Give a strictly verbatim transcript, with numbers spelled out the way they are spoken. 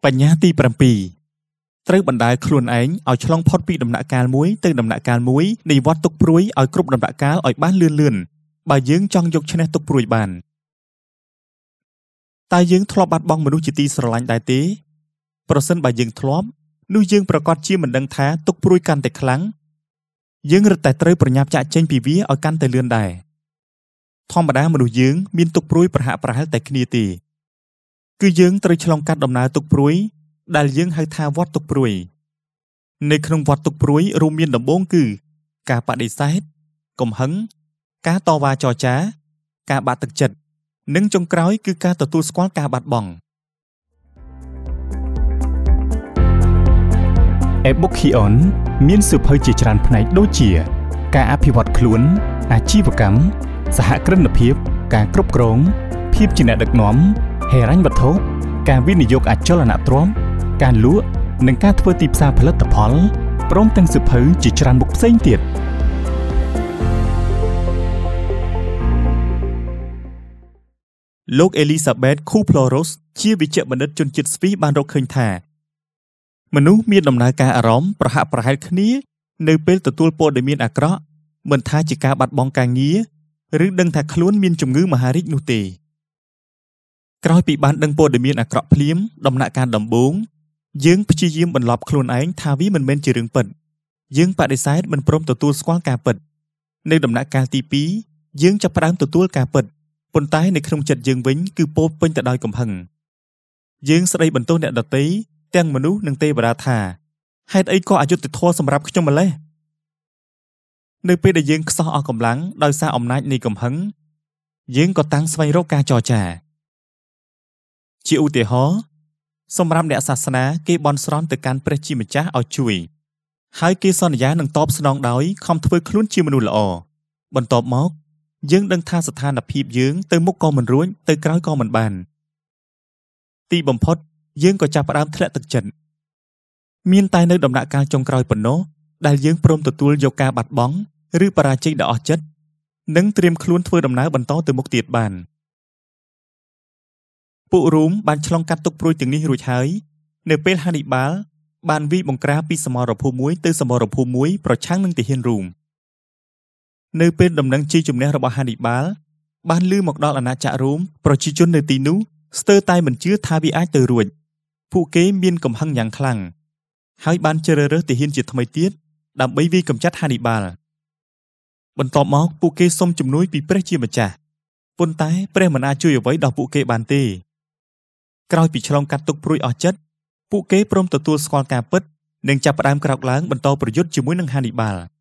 បញ្ញាទីប្រាំពីរត្រូវបណ្ដាលខ្លួនឯងឲ្យឆ្លងផុតពីដំណាក់កាលមួយទៅដំណាក់កាលមួយនៃវដ្តទុកព្រួយឲ្យគ្រប់ដំណាក់កាលឲ្យបានលឿនលឿនបើយើងចង់យកឈ្នះទុកព្រួយបានតើយើងធ្លាប់បាត់បង់មនុស្សជាទីស្រឡាញ់ដែរទេប្រសិនបើយើងធ្លាប់នោះយើងប្រកាសជាមិនដឹងថាទុកព្រួយកាន់តែខ្លាំងយើងរឹតតែត្រូវប្រញាប់ចាក់ចេញពីវាឲ្យកាន់តែលឿនដែរធម្មតាមនុស្សយើងមានទុកព្រួយប្រហាក់ប្រហែលតែគ្នាទេគឺយើងត្រូវឆ្លងកាត់ដំណើរទុកព្រួយដែលយើងហៅថាវដ្តទុកព្រួយនៅក្នុងវដ្តទុកព្រួយរួមមានដំបូងគឺការបដិសេធកំហឹងការតវ៉ាចរចាការបាក់ទឹកចិត្តនិងចុងក្រោយគឺការទទួលស្គាល់ការបាត់បង់ Ebookhion មានសៀវភៅជាច្រើនផ្នែកដូចជាការអភិវឌ្ឍខ្លួនអាជីវកម្មសហគ្រិនភាពការគ្រប់គ្រងភាពជាអ្នកដឹកនាំហិរញ្ញវត្ថុការវិនិយោគអចលនទ្រព្យការលក់និងការធ្វើទីផ្សារផលិតផលព្រមទាំងសៀវភៅជាច្រើនមុខផ្សេងទៀតលោក Elizabeth Kubler-Ross ជាវិជ្ជបណ្ឌិតជនជាតិស្វីសបានរកឃើញថាមនុស្សមានដំណើរការអារម្មណ៍ប្រហាក់ប្រហែលគ្នានៅពេលទទួលព័ត៌មានអាក្រក់មិនថាជាការបាត់បង់ការងារឬដឹងថាខ្លួនមានជំងឺមហារីកនោះទេក្រោយពីបានដឹងព័ត៌មានអាក្រក់ភ្លាមដំណាក់កាលដំបូងយើងព្យាយាមបន្លប់ខ្លួនឯងថាវាមិនមែនជារឿងពិតយើងបដិសេធមិនព្រមទទួលស្គាល់ការពិតនៅដំណាក់កាលទីពីរយើងចាប់ផ្ដើមទទួលការពិតប៉ុន្តែនៅក្នុងចិត្តយើងវិញគឺពោរពេញទៅដោយកំហឹងយើងស្ដីបន្ទោសអ្នកដទៃទាំងមនុស្សនិងទេវតាថាហេតុអីក៏អយុត្តិធម៌សម្រាប់ខ្ញុំម្ល៉េះនៅពេលដែលយើងខ្សោះអស់កម្លាំងដោយសារអំណាចនៃកំហឹងយើងក៏តាំងស្វែងរកការចរចាជាឧទាហរណ៍សម្រាប់អ្នកសាសនាគេបន់ស្រន់ទៅកាន់ព្រះជាម្ចាស់ឲ្យជួយហើយគេសន្យានឹងតបស្នងដោយខំធ្វើខ្លួនជាមនុស្សល្អបន្ទាប់មកយើងដឹងថាស្ថានភាពយើងទៅមុខក៏មិនរួចទៅក្រោយក៏មិនបានទីបំផុតយើងក៏ចាប់ផ្ដើមធ្លាក់ទឹកចិត្តមានតែនៅដំណាក់កាលចុងក្រោយប៉ុណ្ណោះដែលយើងព្រមទទួលយកការបាត់បង់ឬបរាជ័យដ៏អស់ចិត្តនិងត្រៀមខ្លួនធ្វើដំណើរបន្តទៅមុខទៀតបានពួករូមបានឆ្លងកាត់ទុកព្រួយទាំងនេះរួចហើយនៅពេលហានីបាលបានវាយបង្ក្រាបពីសមរភូមិមួយទៅសមរភូមិមួយប្រឆាំងនឹងទាហានរូមនៅពេលដំណឹងជ័យជំនះរបស់ហានីបាលបានលឺមកដល់អាណាចក្ររូមប្រជាជននៅទីនោះស្ទើរតែមិនជឿថាវាអាចទៅរួចពួកគេមានកំហឹងយ៉ាងខ្លាំងហើយបានជ្រើសរើសទាហានជាថ្មីទៀតដើម្បីវាយកម្ចាត់ហានីបាលបន្ទាប់មកពួកគេសុំជំនួយពីព្រះជាម្ចាស់ប៉ុន្តែព្រះមិនអាចជួយអ្វីដល់ពួកគេបានទេក្រោយពីឆ្លងកាត់ទុក្ខព្រួយអស់ចិត្តពួកគេព្រមទទួលស្គាល់ការពិតនិងចាប់ផ្ដើមក្រោកឡើងបន្តប្រយុទ្ធជាមួយនឹងហានីបាល